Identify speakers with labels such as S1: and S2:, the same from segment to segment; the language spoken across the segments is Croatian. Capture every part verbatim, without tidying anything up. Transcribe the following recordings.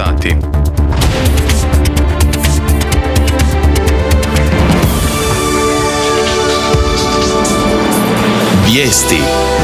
S1: sati.
S2: Vijesti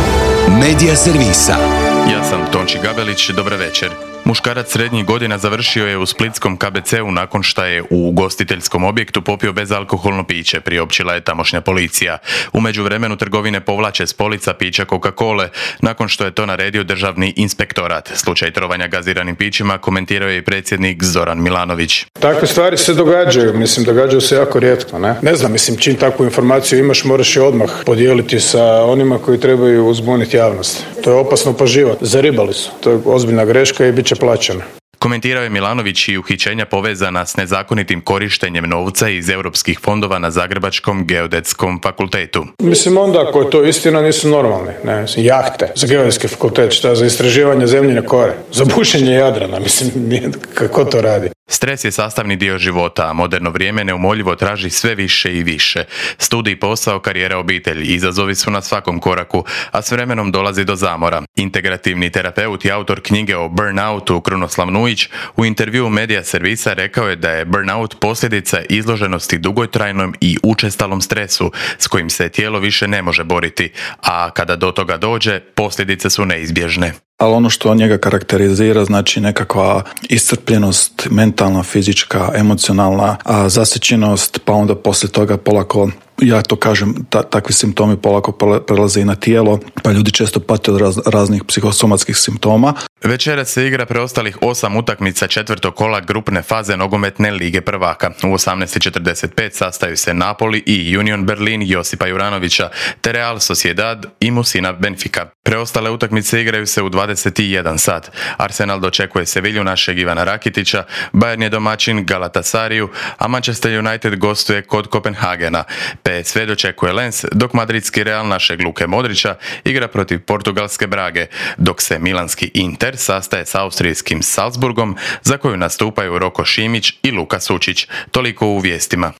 S2: Medija servisa.
S1: Ja sam Tonči Gabelić, dobar večer. Muškarac srednjih godina završio je u splitskom K B C-u nakon što je u ugostiteljskom objektu popio bezalkoholno piće, priopćila je tamošnja policija. U međuvremenu trgovine povlače s polica pića Coca-Cole, nakon što je to naredio državni inspektorat. Slučaj trovanja gaziranim pićima komentirao je i predsjednik Zoran Milanović.
S3: Takve stvari se događaju, mislim, događaju se jako rijetko, ne? Ne znam, mislim, čim takvu informaciju imaš, moraš je odmah podijeliti sa onima koji trebaju uzbuniti javnost. To je opasno po život. Zaribali su. To je ozbiljna greška i bit će plaćena.
S1: Komentirao je Milanović i uhićenja povezana s nezakonitim korištenjem novca iz europskih fondova na Zagrebačkom geodetskom fakultetu.
S3: Mislim, onda ako je to istina, nisu normalni. Ne, mislim, jahte za geodetski fakultet, šta za istraživanje zemljine kore, za bušenje Jadrana, mislim, nije, kako to radi.
S1: Stres je sastavni dio života, a moderno vrijeme neumoljivo traži sve više i više. Studij, posao, karijera, obitelj, izazovi su na svakom koraku, a s vremenom dolazi do zamora. Integrativni terapeut i autor knjige o burnoutu Krunoslav Nujić u intervjuu Medija servisa rekao je da je burnout posljedica izloženosti dugotrajnom i učestalom stresu s kojim se tijelo više ne može boriti, a kada do toga dođe, posljedice su neizbježne.
S4: Ali ono što njega karakterizira, znači nekakva iscrpljenost, mentalna, fizička, emocionalna, a zasićenost, pa onda poslije toga polako, ja to kažem, ta, takvi simptomi polako prelaze i na tijelo, pa ljudi često pate od raz, raznih psihosomatskih simptoma.
S1: Večeras se igra preostalih osam utakmica četvrtog kola grupne faze nogometne Lige prvaka. U osamnaest i četrdeset pet sastaju se Napoli i Union Berlin Josipa Juranovića, te Real Sociedad i Musina Benfica. Preostale utakmice igraju se u dvadeset jedan sat. Arsenal dočekuje Sevilju našeg Ivana Rakitića, Bayern je domaćin Galatasariju, a Manchester United gostuje kod Kopenhagena. P S V dočekuje Lens, dok madridski Real našeg Luke Modrića igra protiv portugalske Brage, dok se milanski Inter sastaje s austrijskim Salzburgom, za koju nastupaju Roko Šimić i Luka Sučić. Toliko u vijestima.